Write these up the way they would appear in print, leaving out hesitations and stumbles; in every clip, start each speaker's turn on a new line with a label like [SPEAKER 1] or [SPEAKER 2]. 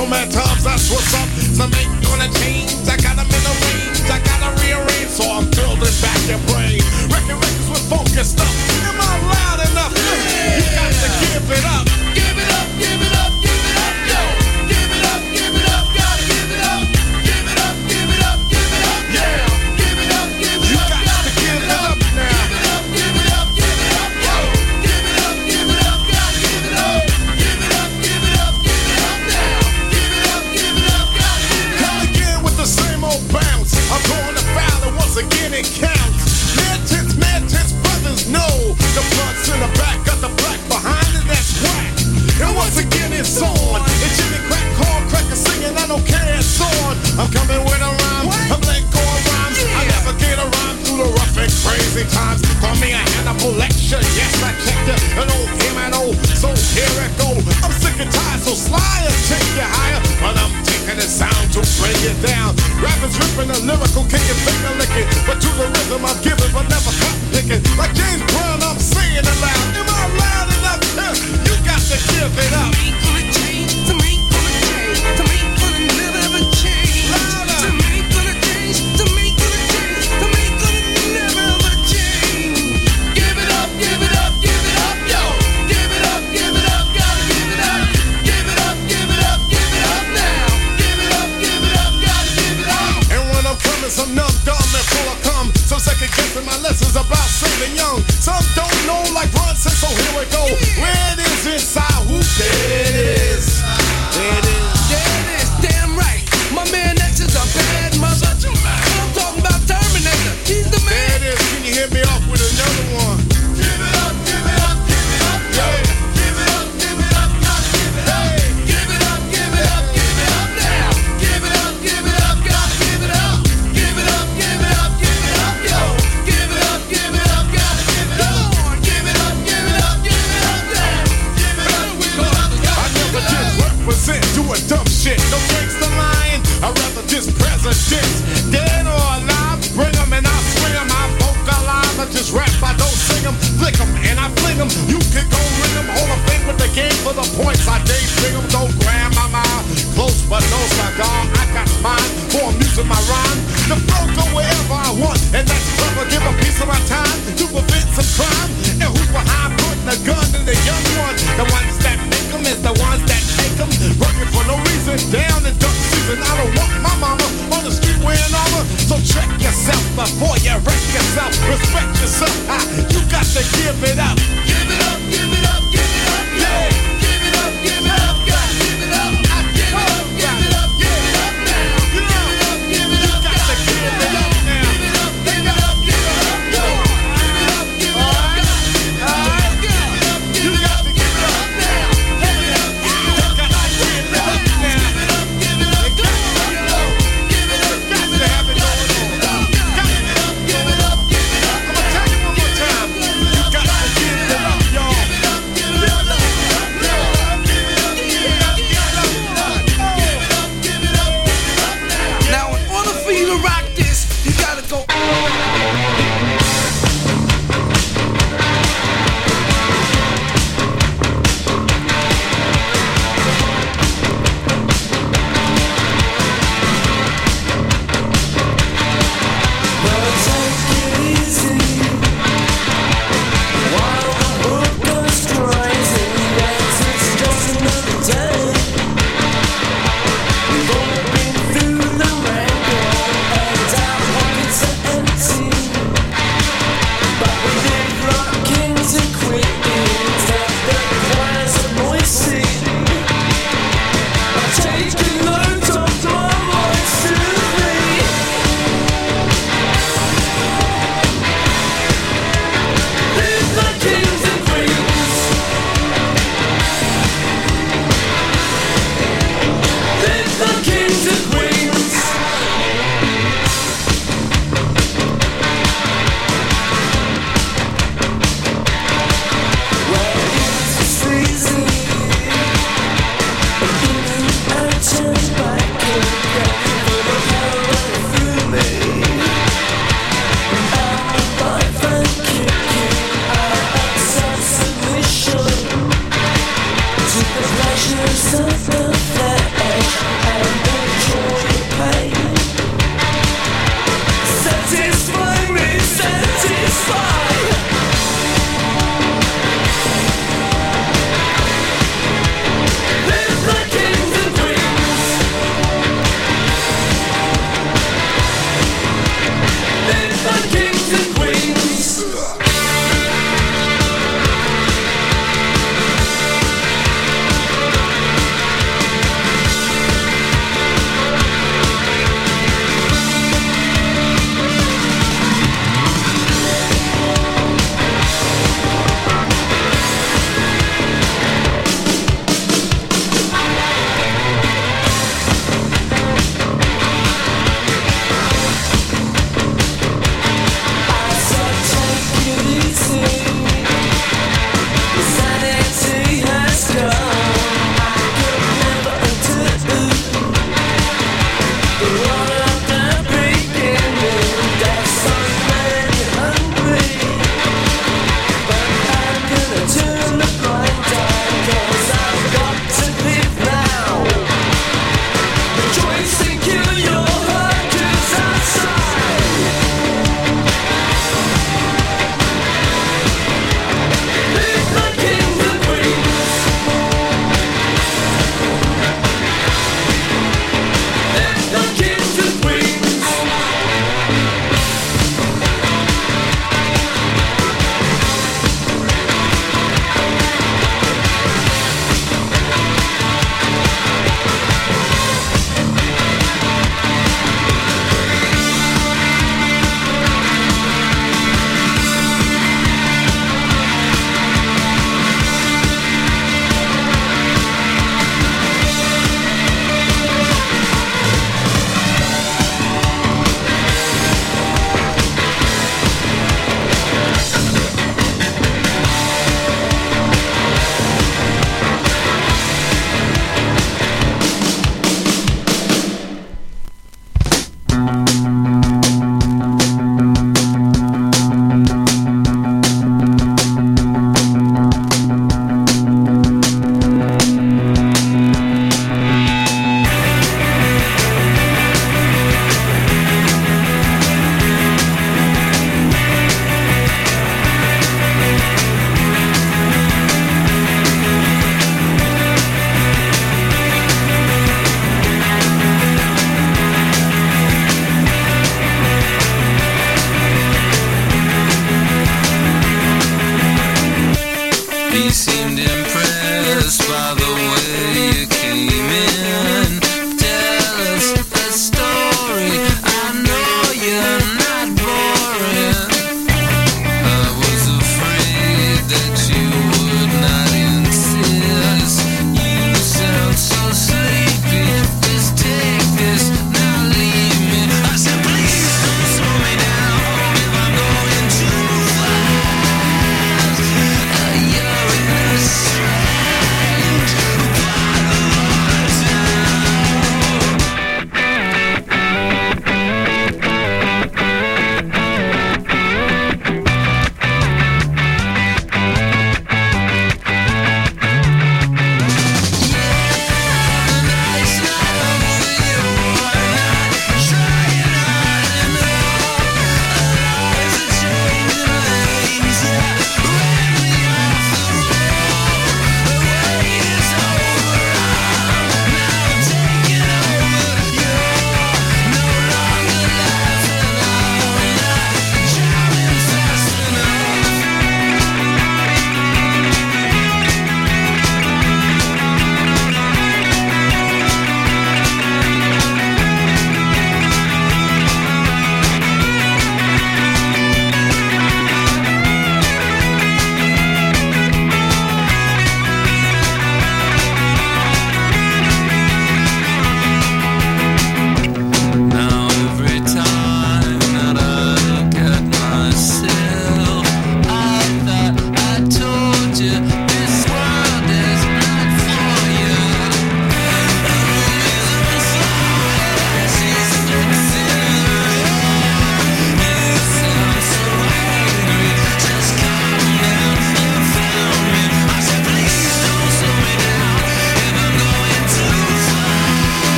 [SPEAKER 1] from at times, that's what's up. Some ain't gonna change. I got them in the range. I gotta rearrange, so I'm building back your brain. Records with focus stuff. Am I loud enough? You got to give it up. Give it up, give it up, give it up, yo. Give it up, give it up, gotta give it up. Give it up, give it up, give it up, yeah. Give it up, give it up, gotta give it up now. Give it up, give it up, give it up, yo. Give it up, give it up, gotta give it up. Give it up, give it up, give it up now. Give it up, give it up, gotta give it up. Come again with the same old bounce. I'm going to foul and once again it counts. Mad tense brothers know the front's in the back, got the black behind it, that's whack. And once again it's on. It's Jimmy Crack, Corn Cracker singing, I don't care, it's on. I'm coming with a rhyme, I'm letting go of rhymes. I never get a rhyme through the rough and crazy times. Call me a Hannibal lecture, yes I checked it. An old M&O, so here it go. I'm sick and tired, so sly and take you higher. But I'm taking the sound to bring it down. Rappers ripping the lyrical, kicking, finger licking. But to the rhythm I'm giving, but never cut picking. Like James Brown, I'm saying it loud. Am I loud enough? You got to give it up. Some ain't gonna change, some ain't gonna change, some ain't gonna never ever change. Louder. Some ain't gonna change, some ain't gonna change, some ain't gonna never ever change. Give it up, give it up, give it up, yo. Give it up, gotta give it up. Give it up, give it up, give it up now. Give it up, gotta give it up. And when I'm coming, some numb, dumb, and full of cum. Some second guessing my lessons about saving young. Some don't know like Ron said, so here we go. Where it is inside, who there it is? There it is.
[SPEAKER 2] There it is, damn right. My man X is a bad mother. I'm talking about Terminator. He's the man.
[SPEAKER 1] There it is. Can you hit me off with another one? Give it up, give it up, give it up, yo. Give it up, gotta give it up. Give it up, give it up, give it up now. Give it up, gotta give it up. Give it up, give it up, give it up, yo. Give it up, gotta give it up. Give it up, give it up, give it up now. Give it up, I never just represent, do a dumb shit. No gangsta lying, I'd rather just presidents. Dead or alive, bring 'em and I'll swing 'em. I vocalize, I just rap, I don't sing 'em. Flick 'em and I fling 'em. You can go ring 'em. All the thing with the game for the points. I daydream 'em, don't grab my mind. Close but no cigar, I got mine. For I'm using my rhyme. The flow go wherever I want, and that's clever. Give a piece of my time to prevent some crime. And who's behind putting a gun in the young one? The ones that make 'em is the ones that take 'em. Working for no reason, down in duck season. I don't want my mama on the street wearing armor. So check yourself before you wreck yourself. Respect yourself, you got to give it up. Give it up, give it up, give it up, yeah. Give it up, gotta give it up. I give it up, give it up, give it up now. Give it up, you got to give it up now. Give it up, give it up, give it up, yo. Give it up, gotta give it up. You got to give it up now.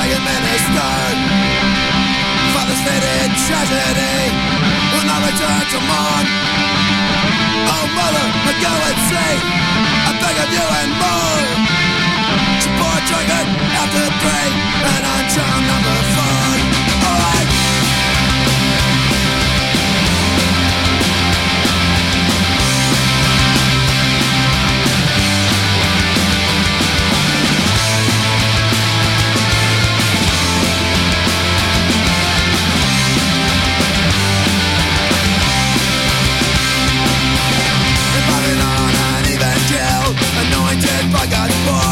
[SPEAKER 2] praying minister. Father's faded tragedy will not return to mourn. Oh mother, go and see, I beg of you and more. Support triggered after 3 and on charm number 4. Alright. In Babylon, an even killed, anointed by God's boy.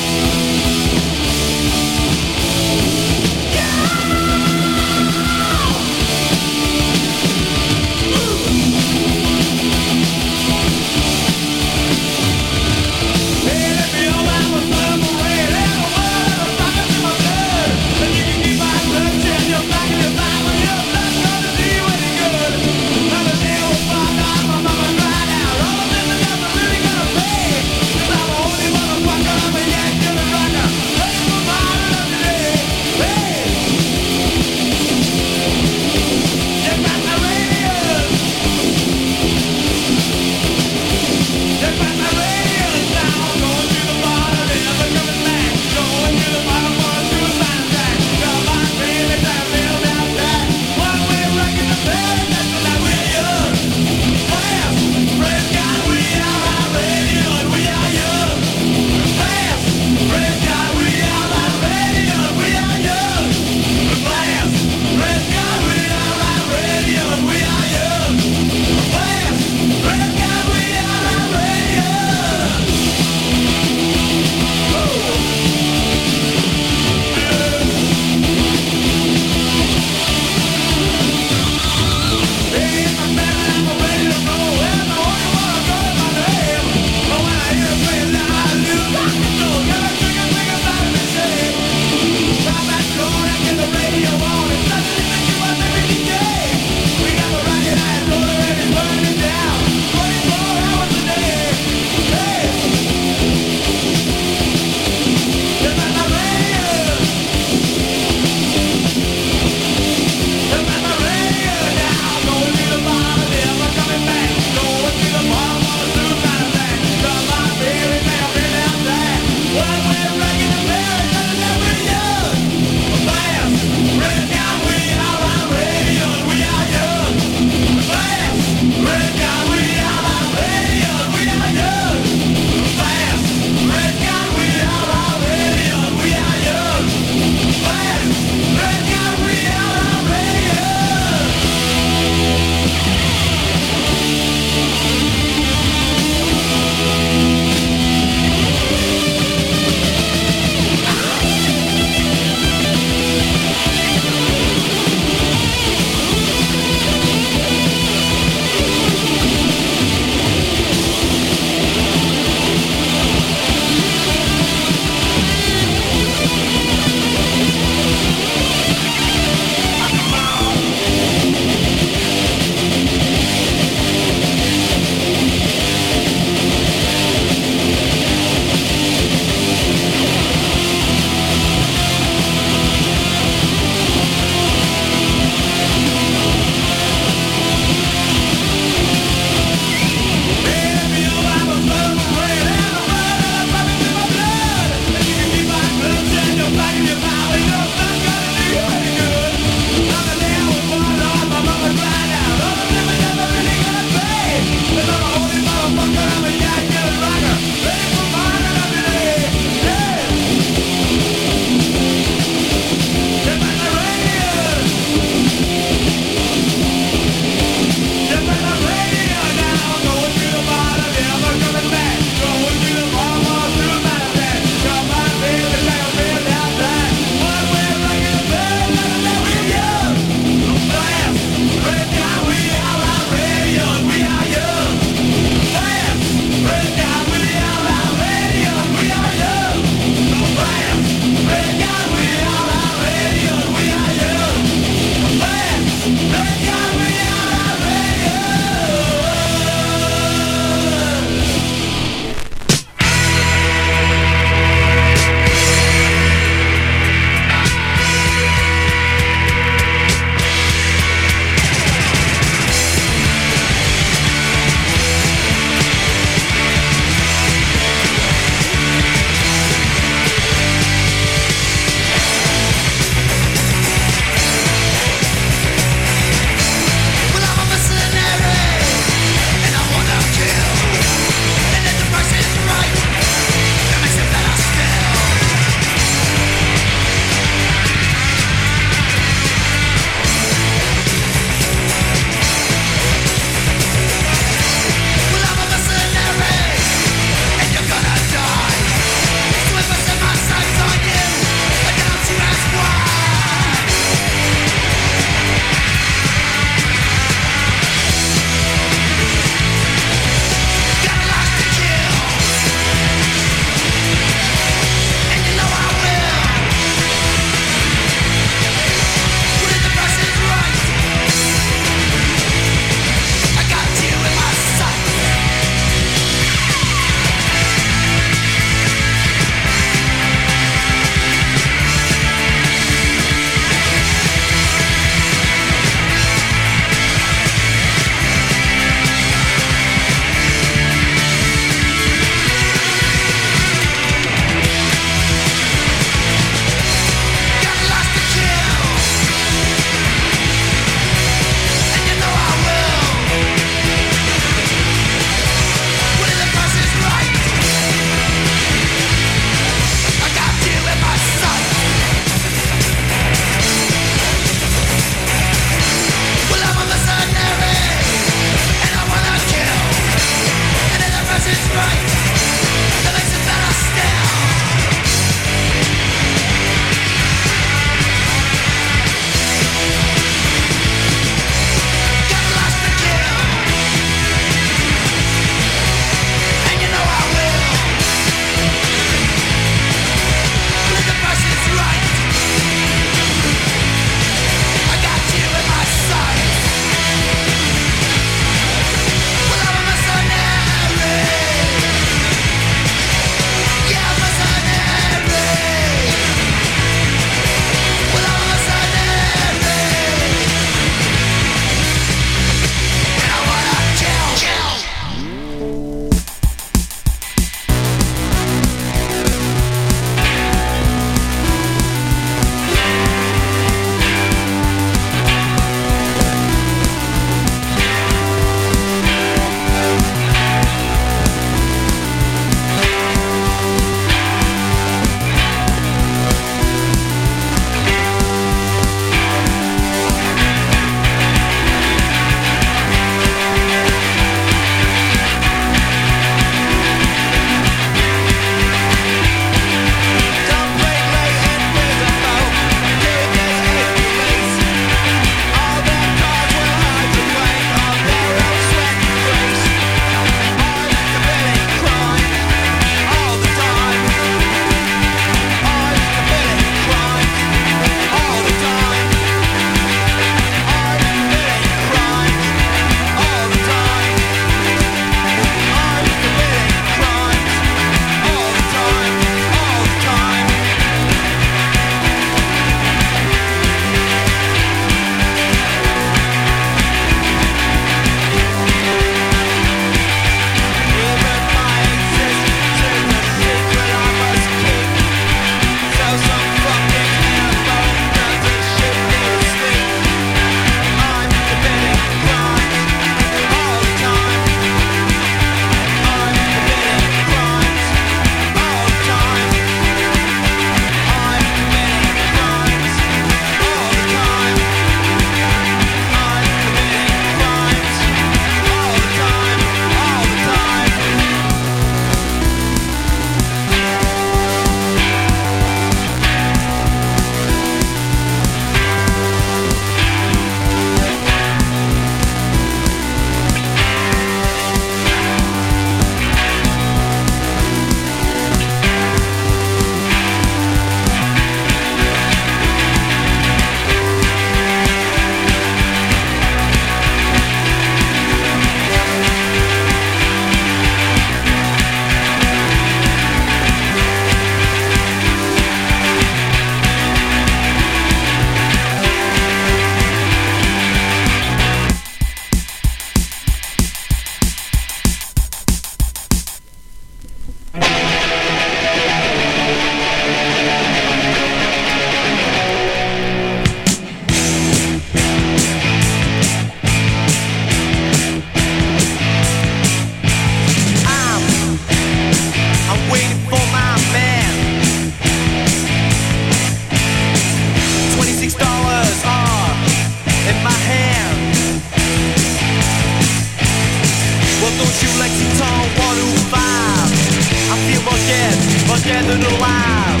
[SPEAKER 3] alive.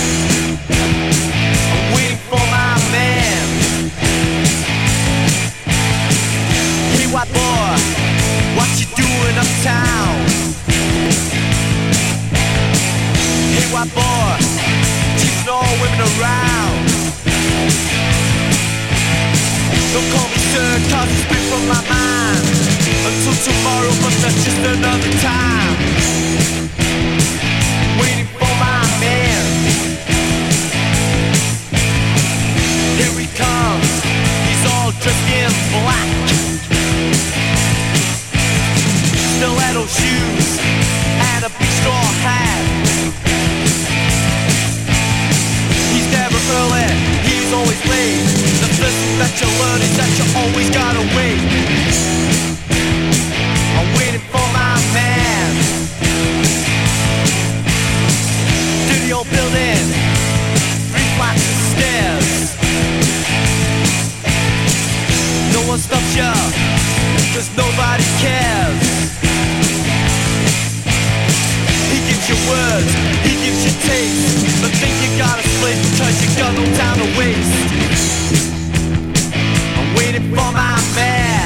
[SPEAKER 3] I'm waiting for my man. Hey, white boy, what you doing uptown? Hey, white boy, keeping all women around. Don't call me sir, cause it's been from my mind. Until tomorrow, but that's just another time. Waiting for my man. Here he comes, he's all dressed in black. Stiletto shoes and a big straw hat. He's never early, he's always late. The first thing that you learn is that you always gotta wait. I'm waiting for my man. Studio building, 3 flights of stairs. No one stops you, cause nobody cares. He gives you words, he gives you taste. But think you gotta split because you got no time to waste. I'm waiting for my man.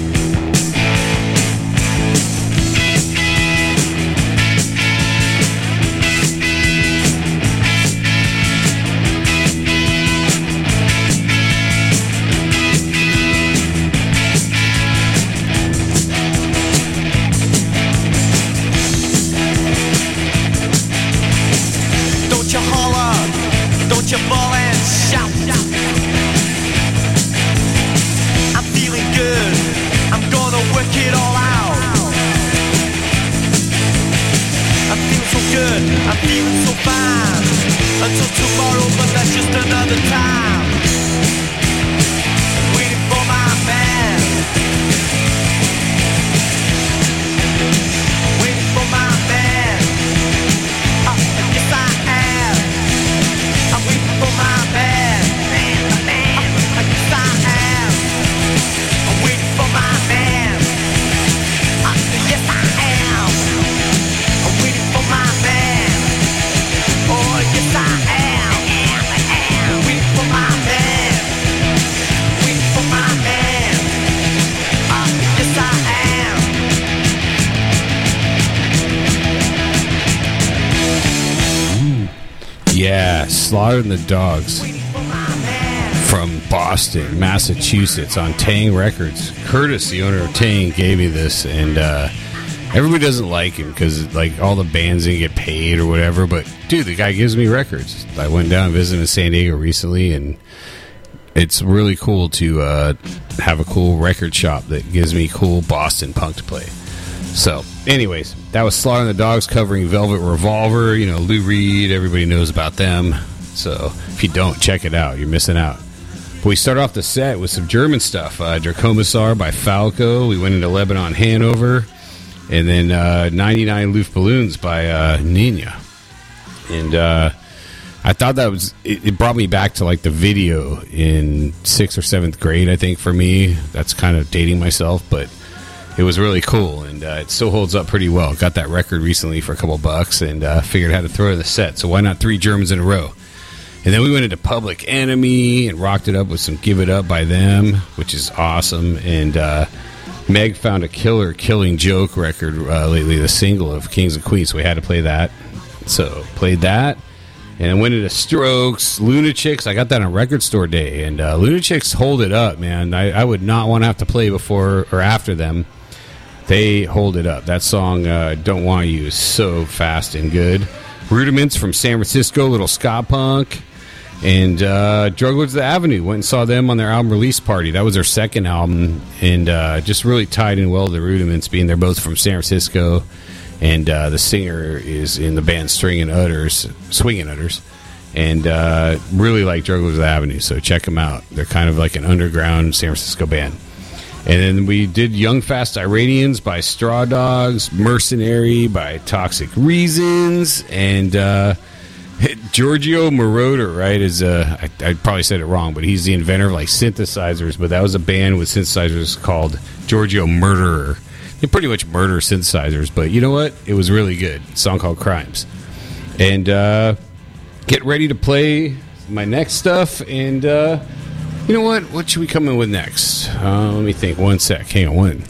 [SPEAKER 3] Don't you holler, don't you bawl and shout. I'm feeling good, I'm gonna work it all out. I'm feeling so good, I'm feeling so fine. Until tomorrow, but that's just another time. Waiting for my man. Waiting for my man. Yes I am. I'm waiting for my man. Yes I am. I'm waiting for my man. Yes I am. I'm waiting for my man. Oh yes I am. I'm waiting for my man. Waiting for my man. Yes I am.
[SPEAKER 4] Yeah, Slaughtering the Dogs from Boston, Massachusetts on Tang Records. Curtis, the owner of Tang, gave me this, and everybody doesn't like him because like all the bands didn't get paid or whatever. But dude, the guy gives me records. I went down and visited in San Diego recently, and it's really cool to have a cool record shop that gives me cool Boston punk to play. So, anyways, that was Slaughtering the Dogs covering Velvet Revolver. You know, Lou Reed, everybody knows about them. So, if you don't, check it out. You're missing out. But we start off the set with some German stuff. Der Kommissar by Falco. We went into Lebanon, Hanover. And then 99 Luftballons by Nina. And I thought that was... It brought me back to, like, the video in 6th or 7th grade, I think, for me. That's kind of dating myself, but... It was really cool, and it still holds up pretty well. Got that record recently for a couple bucks, and figured how to throw it in the set. So why not 3 Germans in a row? And then we went into Public Enemy and rocked it up with some Give It Up by them, which is awesome. And Meg found a killer Killing Joke record lately, the single of Kings and Queens, so we had to play that. So played that. And I went into Strokes, Lunatics. I got that on Record Store Day, and Lunatics hold it up, man. I would not want to have to play before or after them. They hold it up. That song, Don't Want You, is so fast and good. Rudiments from San Francisco, little ska punk. And Druglords of the Avenue, went and saw them on their album release party. That was their second album, and just really tied in well to the Rudiments, being they're both from San Francisco. And the singer is in the band Swingin' Utters. And really like Druglords of the Avenue, so check them out. They're kind of like an underground San Francisco band. And then we did Young Fast Iranians by Straw Dogs, Mercenary by Toxic Reasons, and Giorgio Moroder, right, is I probably said it wrong, but he's the inventor of like synthesizers, but that was a band with synthesizers called Giorgio Murderer. They pretty much murder synthesizers, but you know what? It was really good. A song called Crimes. and get ready to play my next stuff. And you know what? What should we come in with next? Let me think. One sec. Hang on. One.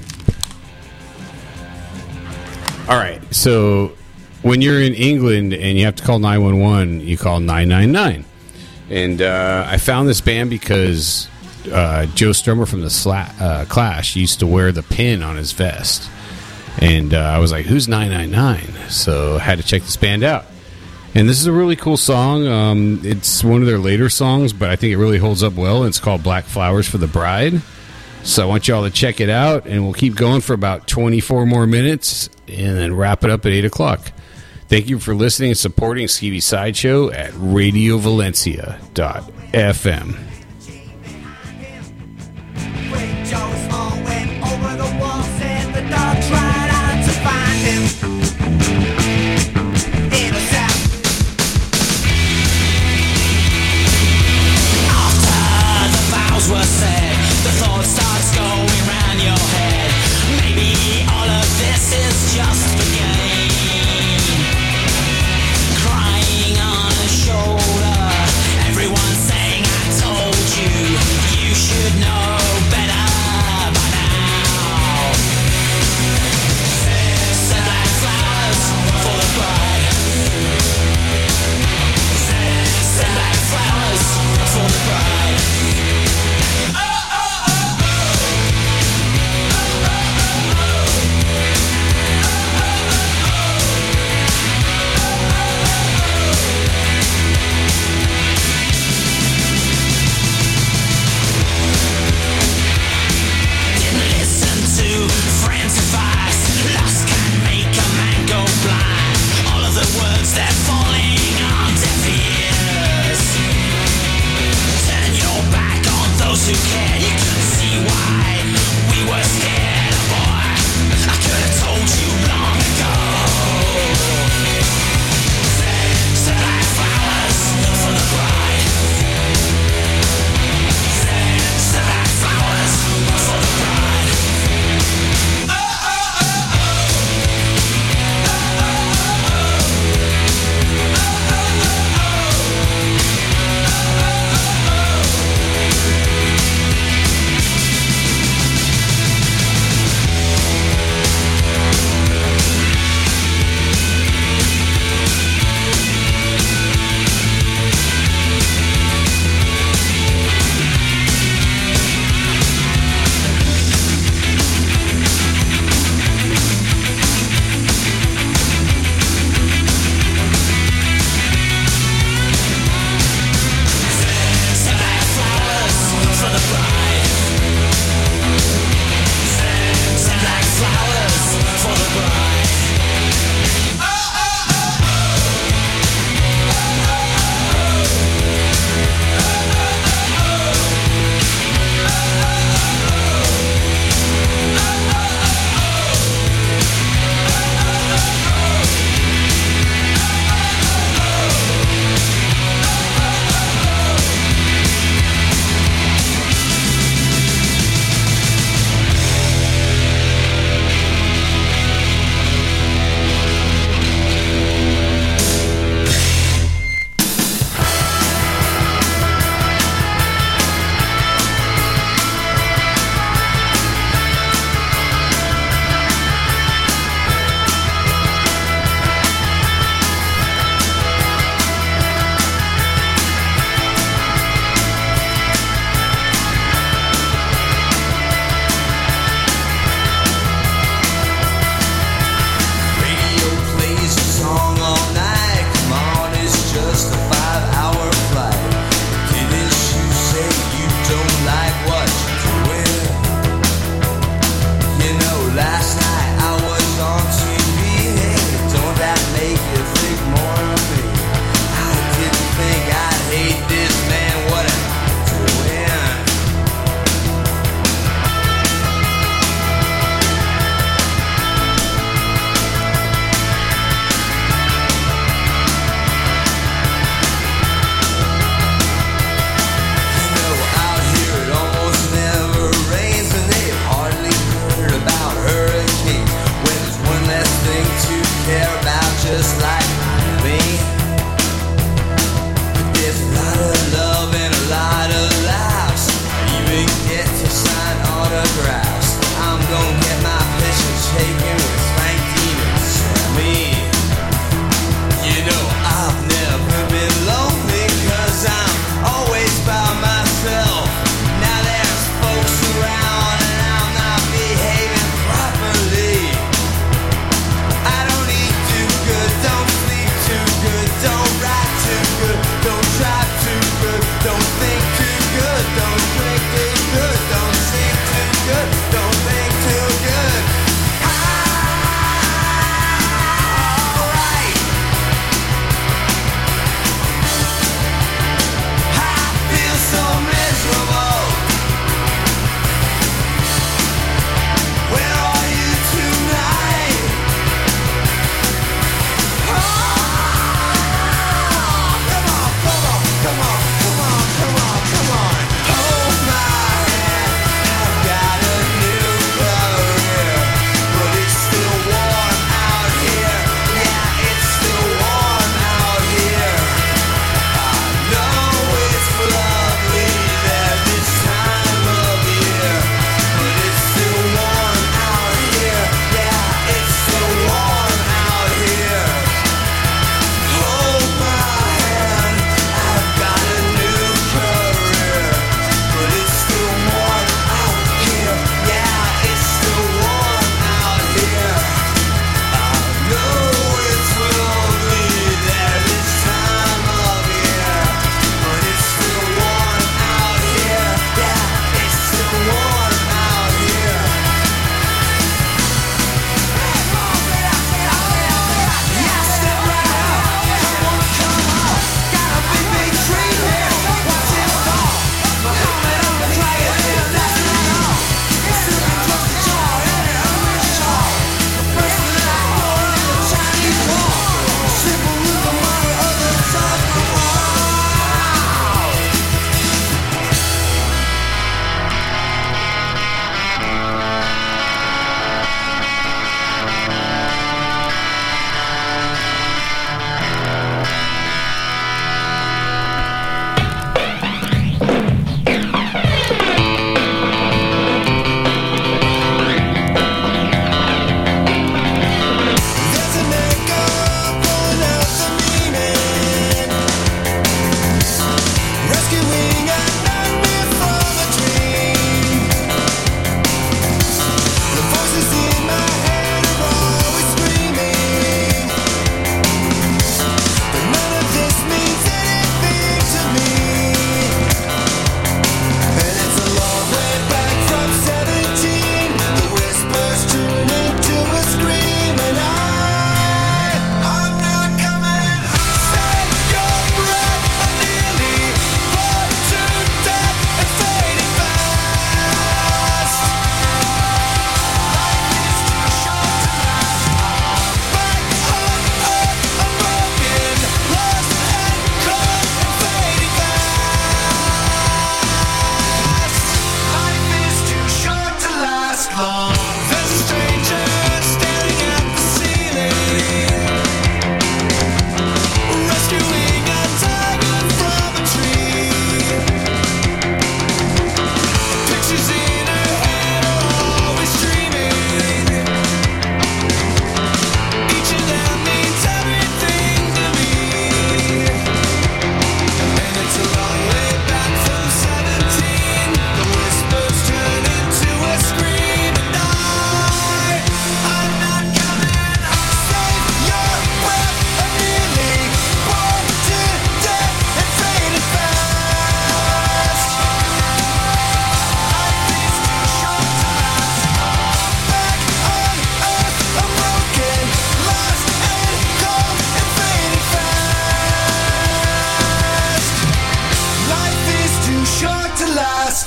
[SPEAKER 4] All right. So when you're in England and you have to call 911, you call 999. And I found this band because Joe Strummer from the Clash used to wear the pin on his vest. And I was like, who's 999? So I had to check this band out. And this is a really cool song. It's one of their later songs, but I think it really holds up well. It's called Black Flowers for the Bride. So I want you all to check it out, and we'll keep going for about 24 more minutes and then wrap it up at 8 o'clock. Thank you for listening and supporting Skeevy Sideshow at RadioValencia.fm.
[SPEAKER 5] Were said, the thought starts going round your head. Maybe all of this is just a game. Crying on a shoulder, everyone saying I told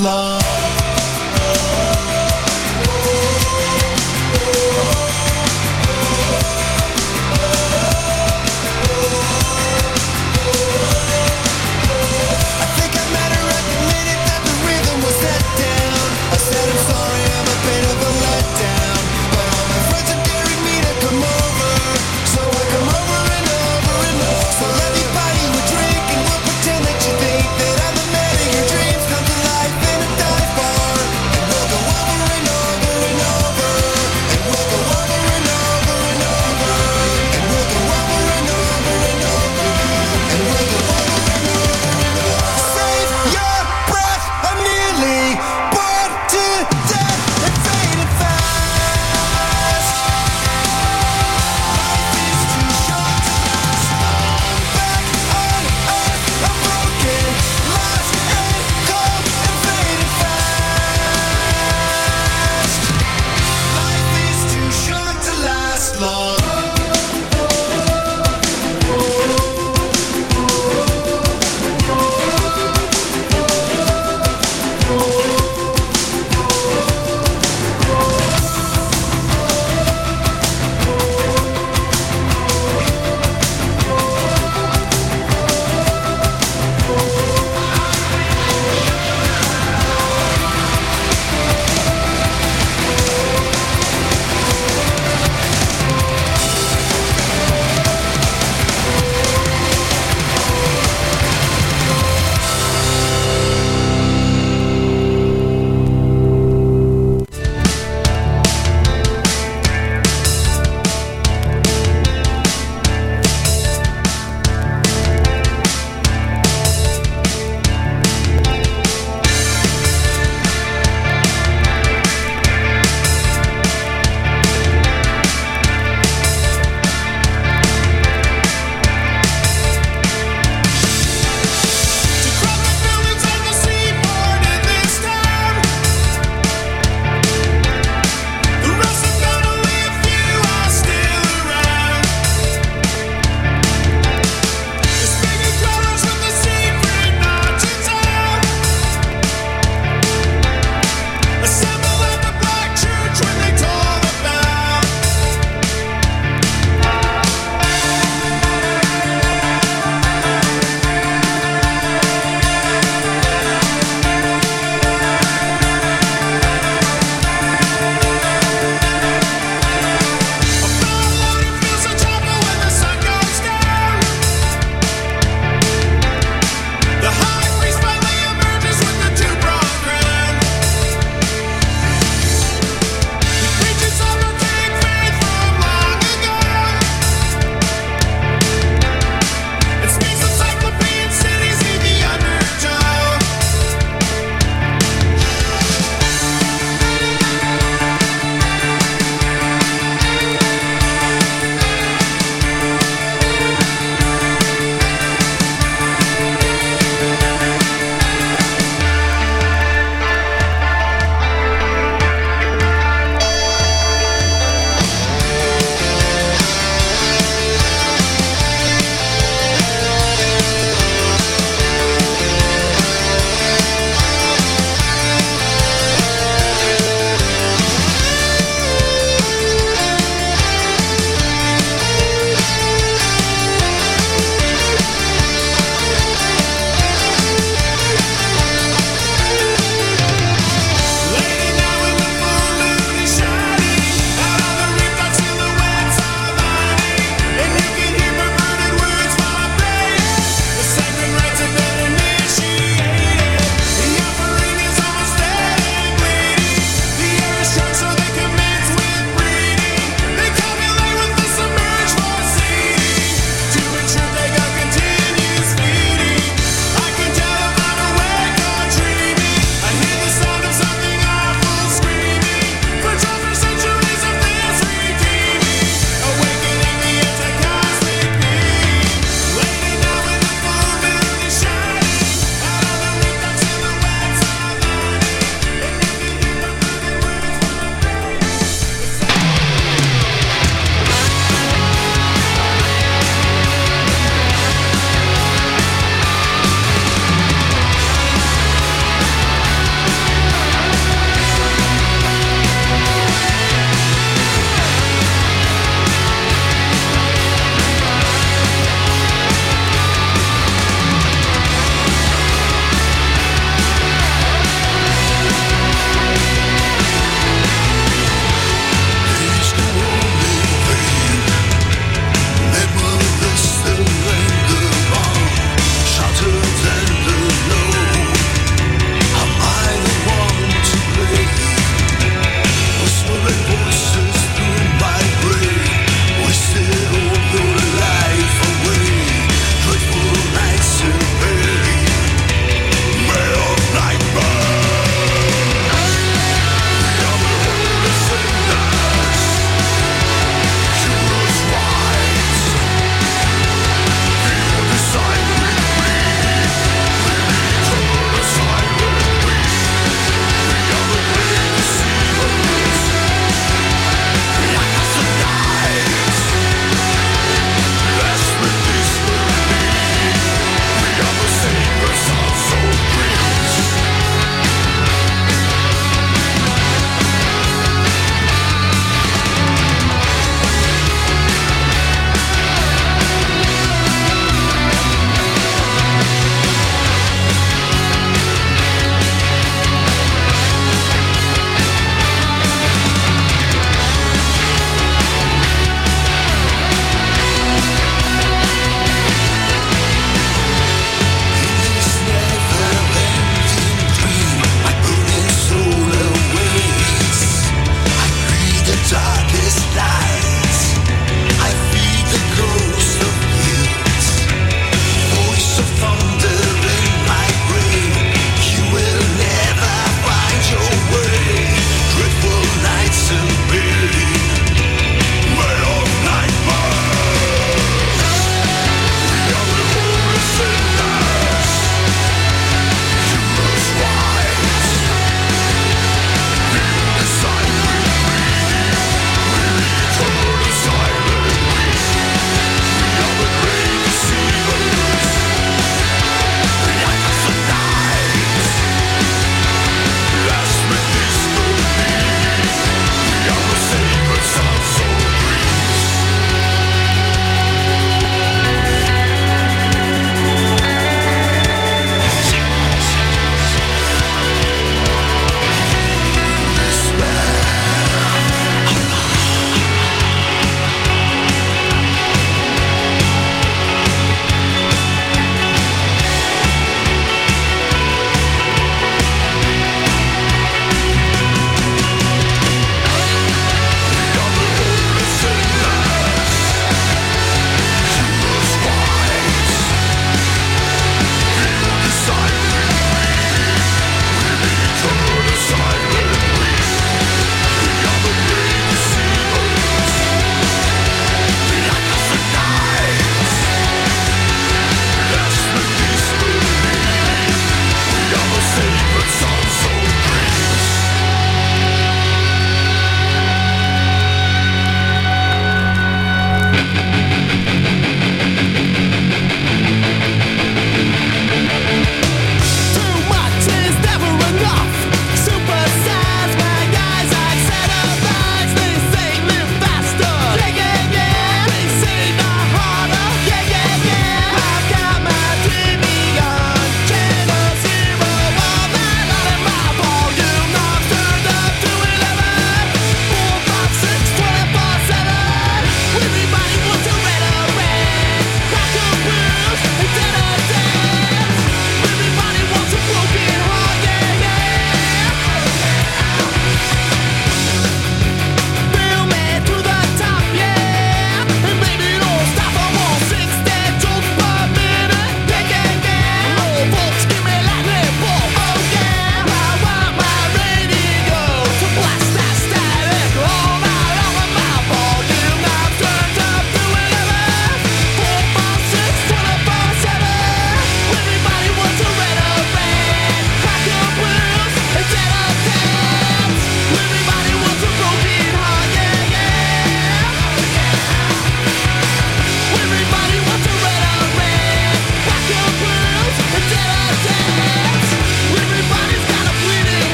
[SPEAKER 2] love.